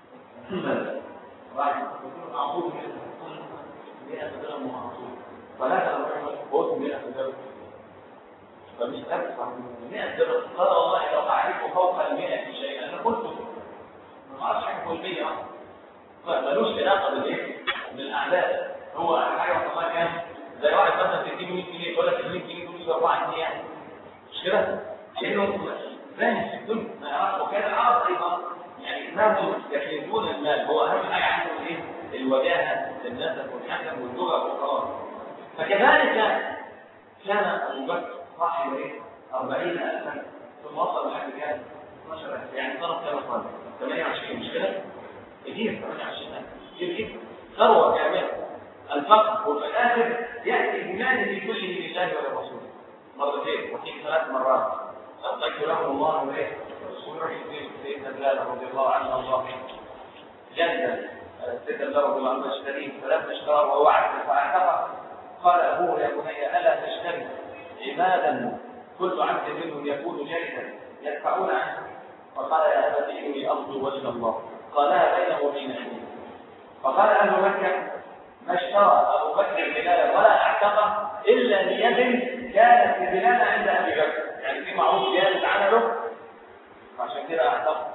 واحد يقول أعطوه 100 درهم وأعطوه فلا تقول 100 درهم فمش أدفع 100 درهم قال والله لو أعرف فوق 100 شيء أنا قلت ما أعرفش حاجة فوق 100 فمالوش علاقة بالإيه؟ بالأعداد هو حاجة والله كام زي واحد مثلا تديله 100 جنيه يقول لك ال 100 جنيه دول 4 جنيه يعني مش كده؟ لأنه فاهم في الدنيا ما يعرفش وكان العرب أيضا يعني كانوا يكنزون المال هو أهم حاجة عندهم إيه؟ الوجاهة النسب والحسب واللغة والقرار فكذلك كان أبو بكر صاحب إيه؟ 40,000 ثم وصل لحد كام؟ 12,000 يعني صار كام صار 28 مش كده؟ كتير 28,000 كتير جدا ثروة كاملة الفقر وفي الآخر يأتي بماله كله لله وللرسول مرتين وفي 3 مرات أطلق له الله وإيه ويروح سيدنا بلال رضي الله عنه الله جنة سيدنا بلال رضي الله عنه اشتريه فلما اشتراه وهو عبد فاعتقه قال أبوه يا بني ألا تشتري عبادا كل عبد منهم يكون جيدا يدفعون عنه فقال يا أبت إني أرجو وجه الله قالها بينه وبين أبيه فقال أهل مكة ما اشترى أبو بكر بلال ولا اعتقه إلا ليد كانت في بلال عند أبي بكر يعني في معروف جالس عمله عشان كده اعتقه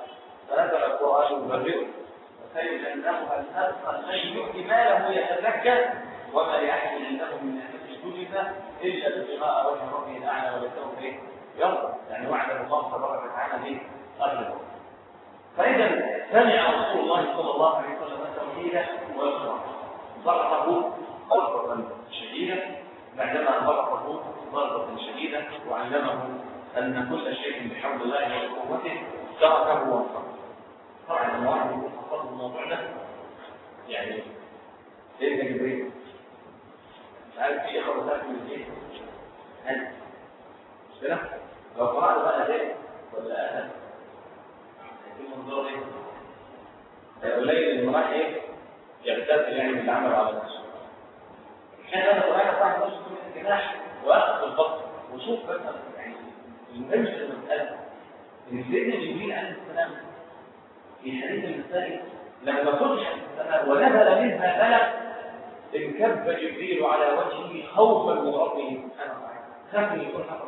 فنزل القرآن يبرئه وسيد أنه الأبخل من يؤتي ماله يتزكى وما لأحد عنده من نعمة تجد إلا ابتغاء وجه ربه الأعلى ولسوف يرضى، يعني وعده الله تبارك وتعالى به أرضه. فإذا سمع رسول الله صلى الله عليه وسلم التوحيد والإقرار، ضربه ضربة شديدة بعدما ضربه ضربة شديدة وعلمه أن كل شيء بحول الله وقوته تركه وانصرف. طبعا لما واحد يقول حصل الموضوع ده يعني سيدنا جبريل مش عارف في خرطات من ايه هل مش كده؟ لو قرأت بقى ده ولا أهل في منظور ايه؟ قليل المراح ايه؟ يغتاب يعني بالعمل على نفسه. كان انا قرأت صاحب نفسه من الجناح وأخذ البطن وشوف بس يعني المهم في المسألة إن سيدنا جبريل عليه السلام في حديث المسائل لما فتح السماء ونزل منها ملك انكب جبريل على وجهه خوفا من ربه سبحانه وتعالى، خاف ان يكون حصل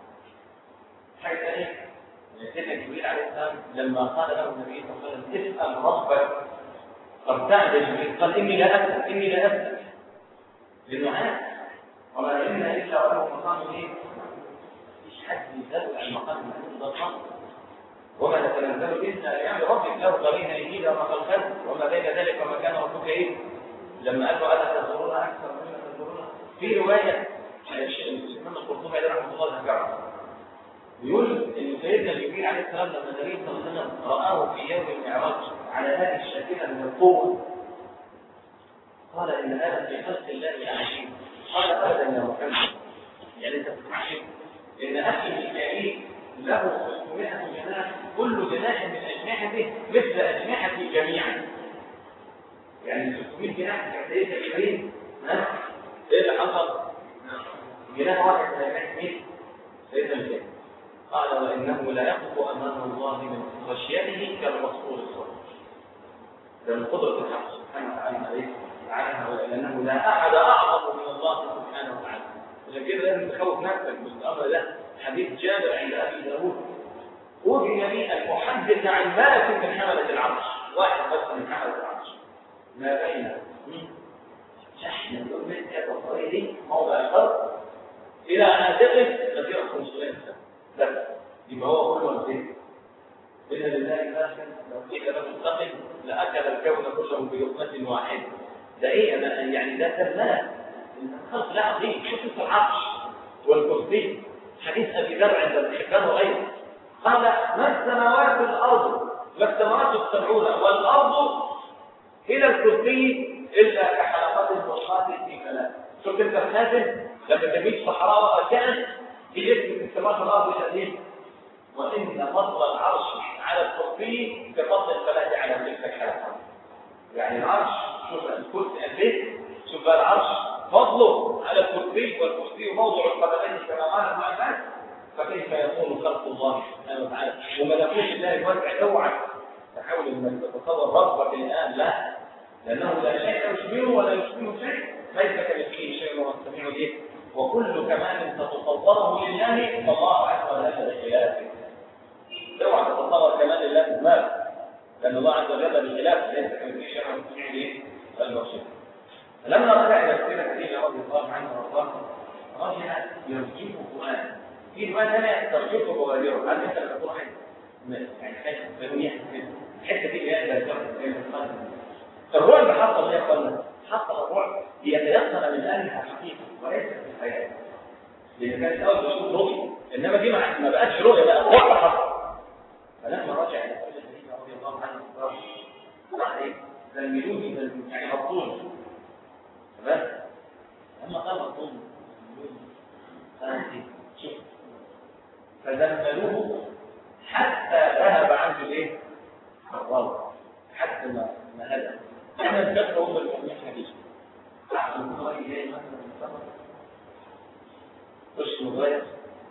حاجه ثانيه. سيدنا جبريل عليه السلام لما قال له النبي صلى الله عليه وسلم اسال ربك فارتعد جبريل قال اني لا اسال لانه عارف وما علمنا الا وله مقام ايه؟ مفيش حد يزال عن مقام المقام وما نتنزل الا لامر ربك له قرين يجيد وما خلقه وما بين ذلك وما كان ربك ايه؟ لما قال له الا تزورون اكثر مما تزورون في روايه الامام القرطبي عليه رحمه الله ذكرها يقول ان سيدنا جبريل عليه السلام لما النبي صلى الله عليه وسلم رآه في يوم المعراج على هذه الشاكله من القوه قال ان هذا في خلق الله العجيب. قال ابدا يا محمد يعني انت بتعلم ان اخي ميكائيل له 600 جناح كل جناح من اجنحته مثل اجنحتي جميعا. يعني 600 جناح كانت سيدنا جبريل ايه اللي حصل؟ جناح واحد من اجنحه مين؟ سيدنا ميكائيل. قال وانه لا يقف امام الله من خشيته كالرسول الصالح. ده من قدره الحق سبحانه وتعالى عليه لانه لا احد اعظم من الله سبحانه وتعالى. عشان كده لازم تخوف نفسك بالامر ده. حديث جابر عند ابي داود وجد لي المحدث عن ملك من حمله العرش، واحد بس من حمله العرش ما بين شحن الأمة والطريق موضع الفرق إلى عاتقه مسيرة 500 سنة. لا يبقى هو كله الزيت. إن لله ناسا لو قيل له استقم لأكل الكون كله بلقمة واحدة. ده إيه أنا يعني ده ترمال الخلق لا عظيم. شوف العرش والكرسي حديث أبي ذر عند الحكام وغيره قال ما السماوات والأرض ما السماوات السبعون والأرض إلى الكرسي إلا كحلقات الفرقات في كلام. شوف أنت الخاتم لما تميت صحراء كان بجسم السماوات والأرض شديد وإن فضل العرش على الكرسي كفضل الفلاة على تلك الحلقات. يعني العرش شوف الكرسي البيت شوف العرش فضله على الكرسي والكرسي موضع القدمين كما قال ابن عباس فكيف يكون خلق الله سبحانه وتعالى وملكوت الله الواسع اوعى تحاول انك تتصور ربك الان لا لانه لا شيء يشبهه ولا يشبهه شيء ليس كمثله شيء وهو السميع البصير وكل كمال تتصوره لله فالله عز وجل بخلافه. اوعى تتصور كمال الله بالمال لان الله عز وجل بخلافه ليس كمثله شيء وهو السميع البصير. لما رجع الى سيدنا خديجه رضي الله عنها وارضاها رجع يرجف فؤاد في روايه ثانيه ترجف بغيره. هل انت بتقول واحد يعني حاجه فهميه الحته دي جايه الرعب اللي حصل ايه يا اخوانا؟ حصل الرعب ليتيقن من اهلها حقيقه وليس في الحياه. لان كانت اول بشوف رؤيه انما دي ما بقتش رؤيه بقى الرعب حصل. فلما رجع الى سيدنا خديجه رضي الله عنها وارضاها راح ايه؟ زلملوني يعني مبطول تمام؟ لما قال مبطول شوف فزملوه حتى ذهب عنه الايه؟ الروع حتى ما هدى. احنا الفكره هم المؤمنين حديث احسن من راجل جاي مثلا من السفر خش مغاير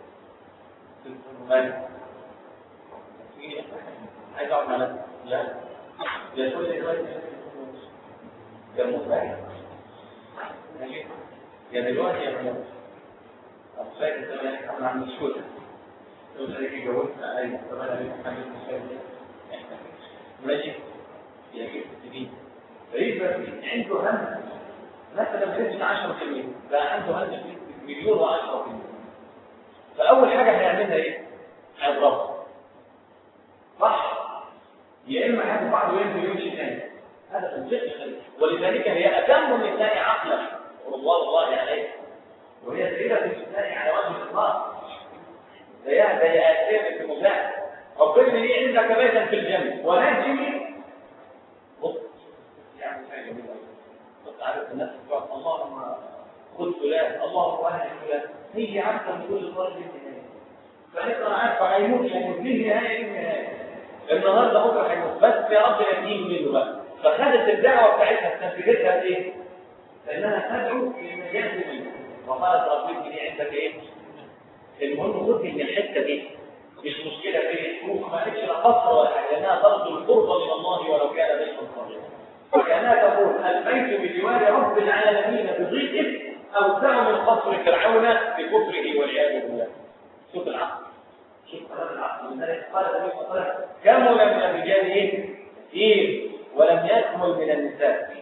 عايز اقعد مع لا يقول لي دلوقتي كان مغاير ماشي يا دلوقتي يا بنات فاكر زمان احنا كنا عاملين شويه يقول لك جاوبنا ايوه طب انا ليه محمد مش ماشي يجب تجيب فيبقى عنده هم مثلا بنسبة 10% بقى عنده هم بنسبة مليون و10%. فأول حاجة هيعملها إيه؟ هيضربها صح؟ يا إما هياخد بعضه ويمشي تاني. هذا الفقه ولذلك هي أتم النساء عقلا والله عليه وهي سيدة النساء على وجه الإطلاق زيها زي آسيا في المزاح ربنا ليه عندك بيتا في الجنة ونجمي بص يعني حاجة جميلة بص عارف الناس بتقول اللهم خذ فلان اللهم أهل فلان هي عارفة من كل طالب النهاية فنقدر عارفة هيموت ليه نهاية النهارده بكره هيموت بس يا رب يهديه منه بقى. فخدت الدعوه بتاعتها تنفذتها بايه؟ لانها تدعو للنجاه منه وقالت ربك لي عندك ايه؟ المهم خد من الحته دي مش مشكله في الحقوق ما لكش لا قصر ولا حاجه لانها ترجو القرب من الله ولو كان بيتا صغيرا. وكانها تقول البيت بجوار رب العالمين بضيقه اوسع من قصر فرعون بكفره والعياذ بالله. صوت العقل شوف قرار العقل لذلك قال النبي صلى الله عليه وسلم كمل من الرجال ايه؟ كثير ولم يكمل من النساء.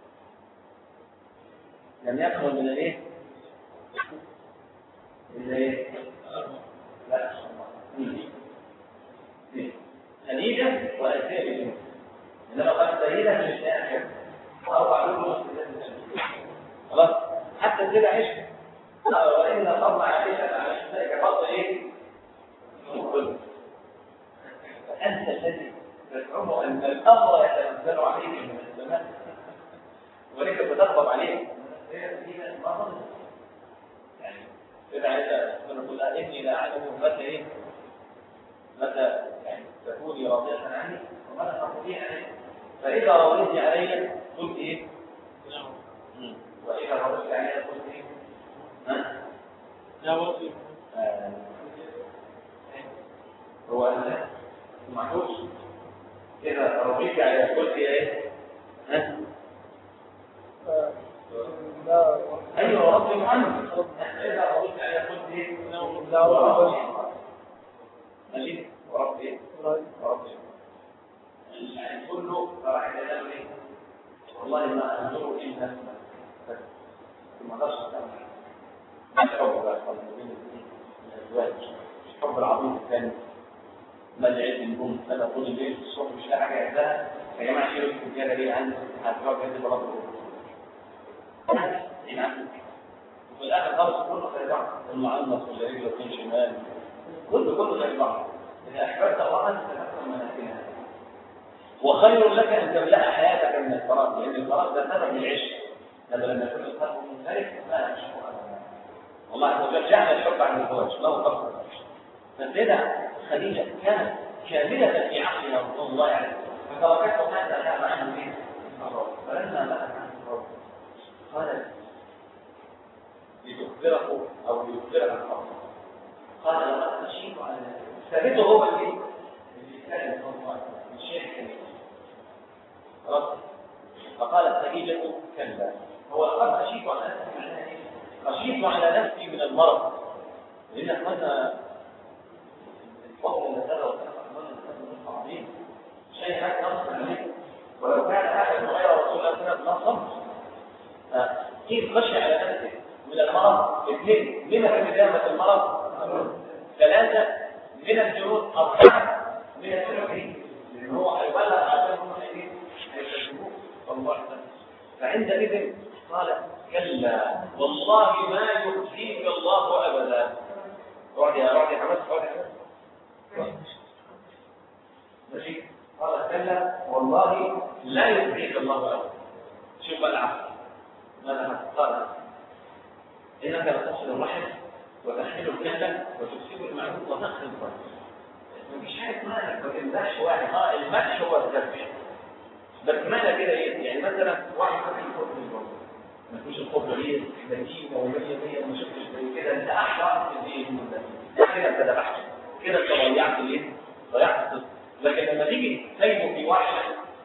لم يكمل من الايه؟ الا ايه؟ لا خديجة وآسيا بنت انما قال سيدة مش ناحية واربع لون خلاص حتى كده عشت وان الفضل عليها على ذلك فضل ايه؟ فأنت الذي تزعم أن الأمر يتنزل عليك من السماء ولك بتغضب عليه يعني إذا عايزة نقول إني لا أعلم متى إيه متى يعني تكوني راضية عني ومتى تقضي علي فإذا رضيت علي قلت إيه وإذا رضيت علي قلت إيه لا وصي هو أنا معروف إذا رضيت على قلت إيه ها أيوة رضي عنه إذا رضيت على قلت إيه لا وصي ماشي ورب إيه ورب يعني كله راح يتكلم إيه والله ما أنظر إلا بس ثم نشر ما الحب بقى من الأزواج الحب العظيم الثاني ملعب الأم أنا طول الليل الصبح مش لاقي حاجة أعملها يا جماعة شيلوا السجادة دي عندي هتروح جنب برضه وفي الآخر خالص كله زي بعض المعنص ولا رجل وكين شمال كله زي بعض إذا أحببت الله أنت تفكر مناكلها وخير لك أن تملأ حياتك من الفراغ لأن الفراغ ده سبب العشق لما يكون القلب منفرد لا يشعر أبدا والله عز وجل جعل الحب عن الزواج له قصر فالسيدة خديجة كانت كاملة في عقلها رضوان الله عليه فتركته حتى كان عنه فيه فلما مات عنه الرب قالت لتخبره أو ليخبرها الرب قال لقد خشيت على نفسي ثابته هو اللي كان الله الشيخ كبير خلاص فقالت خديجة كلا هو لقد خشيت على نفسي معناها ايه؟ خشيت على نفسي من المرض لأن أخذنا الفضل اللي ترى وكان عظيم شيء حاجة نصر عليه ولو كان أحد غير رسول الله كان نصر كيف خشي على نفسه من المرض اثنين من ردامة المرض ثلاثة من الجنود أربعة من السلوكين لأن هو هيبلغ آخر هم هيكتبوه صلى الله عليه وسلم فعندئذ قال كلا والله ما يخزيك الله أبدا اقعد يا حمد اقعد يا حمد ماشي قال كلا والله لا يخزيك الله أبدا شوف العقل ماذا قال إنك لتصل الرحم وتحمل الكلة وتكسب المعروف وتخفي الظلم مفيش حاجة اسمها ما تمدحش واحد المدح هو التذبيح بس ماذا كده ايه يعني مثلا واحد مثلا يفوت من الظلم ما تكونش الخطوة ايه نتيجة ومية ما شفتش زي كده انت احرى في الايه ده كده انت ذبحت كده انت ضيعت الايه ضيعت الطفل لكن لما تيجي تسيبه في واحد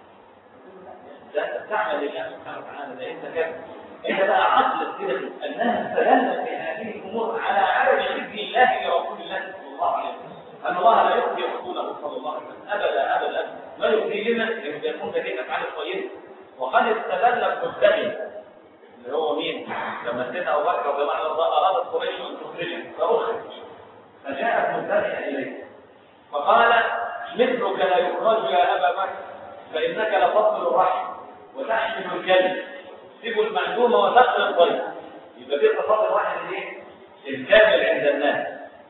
انت تعمل لله سبحانه وتعالى ده انت كده انت بقى عقلك كده انها استدلت في هذه الامور على عدم حب الله لرسول الله صلى الله عليه وسلم ان الله لا يخفي رسوله صلى الله عليه وسلم ابدا ما يفضي لنا لأنه بيكون كثير أفعال كويسة. وقد استدل المبتدئ اللي هو مين؟ لما سيدنا أبو بكر رضي الله عنه أرادت قريش أن تخرجه فأخرج، فجاءت مبتدئة إليه فقال مثلك لا يخرج يا أبا بكر فإنك لتصل الرحم وتحمل الكلب، تسيب المعدومة وتقتل الضيف. يبقى دي تصل واحد الايه؟ الكامل عند الناس.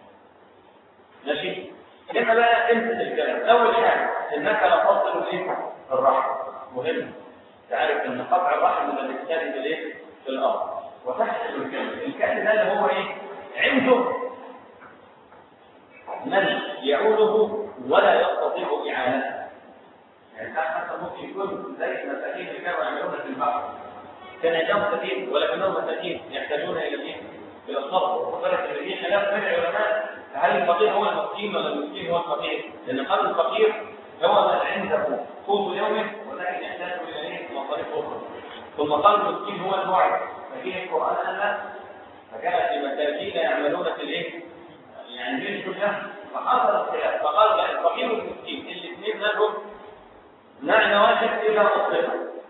ماشي؟ هنا بقى امسك الكلام. أول حاجة إنك لتصل الايه؟ الرحم. مهم. تعرف إن قطع الرحم من الإنسان بالايه؟ في الأرض. وتحمل الكلب. الكلب ده اللي هو ايه؟ عنده من يعوده ولا يستطيع إعانته. يعني حتى ممكن يكون زي المساكين اللي كانوا يعملون في البحر، كان عندهم مساكين ولكنهم مساكين يحتاجون الى ايه؟ الى الصبر. وقالت ان في خلاف بين العلماء هل الفقير هو المسكين ولا المسكين هو الفقير؟ لان قال الفقير هو من عنده قوت يومه ولكن يحتاج الى ايه؟ مصاريف اخرى. ثم قال المسكين هو المعد. ففيه القران قال فكانت المساكين يعملون في الايه؟ يعني في الشجاع. فحصل الخلاف فقال لا الفقير والمسكين الاثنين لهم معنى واحد إذا أطلقا،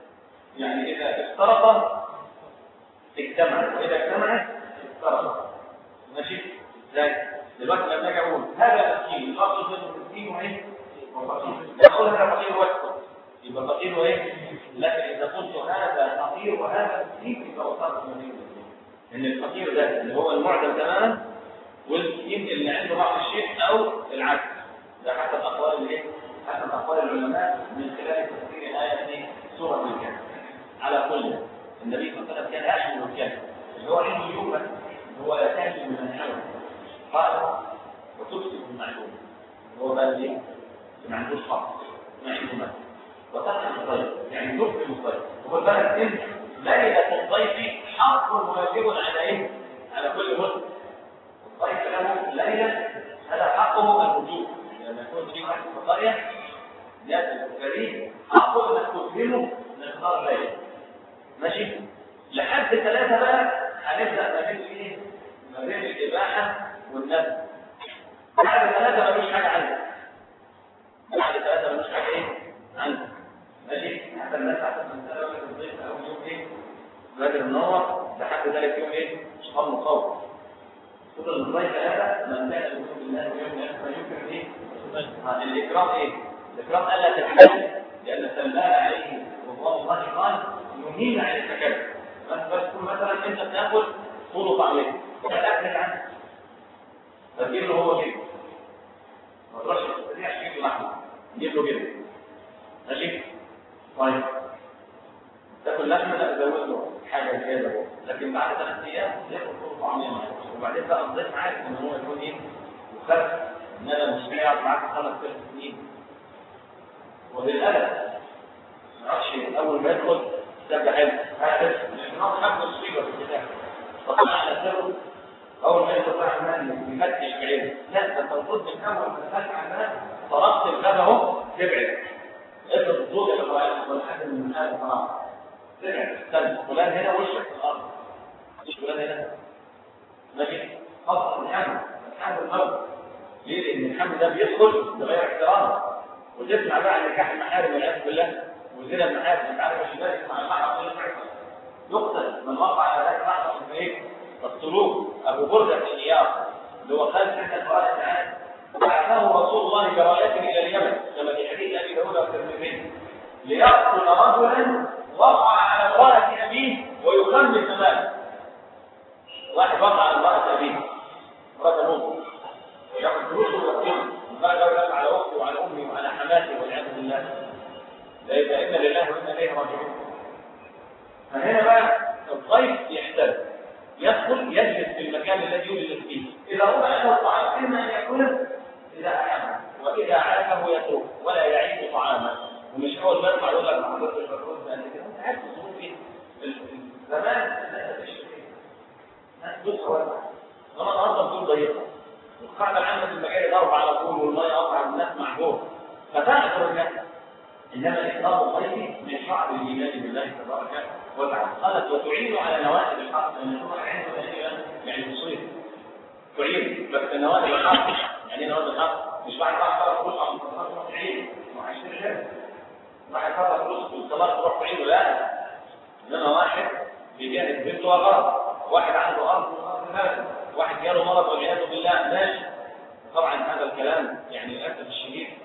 يعني إذا افترقا اجتمعت وإذا اجتمعت افترقا. ماشي؟ ازاي؟ دلوقتي لما أجي أقول هذا مسكين الأصل في المسكين وإيه؟ وفقير. أقول هذا فقير واسكت يبقى فقير وإيه؟ لكن إذا قلت هذا فقير وهذا مسكين يبقى وصلت من إن الفقير ده اللي هو المعدم تماما والمسكين اللي عنده بعض الشيء أو العكس. ده حسب أقوال الإيه؟ حسب أقوال العلماء من خلال تفسير آية سورة الكهف. على كل النبي صلى الله عليه وسلم كان يحمل الكهف اللي هو عنده يوما اللي هو يحتاج من الحول قال وتكسب المعلوم اللي هو بقى ايه؟ ما عندوش خط ما عنده مال وتقسم الضيف يعني تكسب الضيف. وخد بالك انت ليلة الضيف حق واجب على ايه؟ على كل مسلم. الضيف له ليلة هذا حقه الوجوب. لما يكون في واحد في القرية لازم الفريق حقه انك تكرمه مقدار ليلة. ماشي؟ لحد 3 بقى هنبدأ ما بين ايه؟ ما بين الإباحة والندب. بعد 3 ملوش حاجة عندك. بعد 3 ملوش حاجة ايه؟ عندك. ماشي؟ حتى الناس حتى من سنة وقت الضيف أول يوم ايه؟ بدر النور لحد ذلك يوم ايه؟ شهر مقاوم. كل الضيف هذا من كان يؤمن بالله واليوم الآخر يمكن ايه؟ الإكرام ايه؟ الإكرام ألا تتكلم لأن سلمان عليه رضوان الله قال يهين عن التكلم. بس تكون مثلا أنت بتاكل طول طعمين تأكل عنه فتجيب له هو كده ما تروحش تستطيع تجيب له لحمة تجيب له كده. ماشي؟ طيب تاكل لحمة لا تزود له حاجة زيادة لكن بعد 3 أيام ياكل طول طعمين وبعدين بقى الضيف عارف إن هو يكون إيه؟ وخف إن أنا مش هيقعد معاك 5 سنين. وللألم ما اعرفش أول ما يدخل سبب حلو هذا الإحرام حق الصيغة في الكتاب فطلع على سره أول ما يدخل راح المال يفتش بعينه. لا أنت المفروض من أول ما دخلت على المال طرقت الباب أهو تبعد افرض الضوء اللي طلع ولا حد من هذا طلع تبعد استنى فلان هنا وشك في الأرض مش فلان هنا. ماشي؟ أصلا الحمد الأرض ليه؟ لأن الحمد ده بيدخل بغير احترامه وتسمع بقى عن نكاح المحارم والعياذ بالله وزنا المحارم انت عارف الشباب مع المحرم يقتل من وقع على ذلك محرم في ايه؟ الطلوب ابو برده بن اياس اللي هو خالد بن الفرات تعالى بعثه رسول الله برايته الى اليمن كما في حديث ابي داود والترمذي ليقتل رجلا وقع على امراه ابيه ويخمس ماله. واحد وقع على امراه ابيه امراه ابوه وياخذ فلوسه ويقتله قال له على اختي وعلى امي وعلى حماتي والعياذ بالله. ليس إنا لله وإنا إليه راجعون. فهنا بقى الضيف يحتاج يدخل يجلس في المكان الذي يجلس فيه. إذا وضع له الطعام إما أن يأكله إذا أحبه وإذا عافه يتركه ولا يعيش طعاما. ومش هو المرفع يقول لك ما حضرتش الرز ده كده أنت عارف الظروف في الزمان لا تشتري ناس بص ولا أنا النهارده بطول ضيقة والقاعدة العامة في المجال ضرب على طول والمية قطع الناس معجور فتعذر الناس. إنما الإحضار الضيفي من شعب الإيمان بالله تبارك وتعالى. قالت وتعين على نوائب الحق لأن الشرع عنده يعني مصير تعين بس نوائب الحق يعني نوائب الحق مش بعد بقى تقول عشان تعين وعشان كده واحد حط فلوس في الصلاه تروح بعيد لا، انما واحد بيجهز بنته وغرض، واحد عنده ارض واحد جاله مرض والعياذ بالله ماشي. طبعا هذا الكلام يعني للاسف الشديد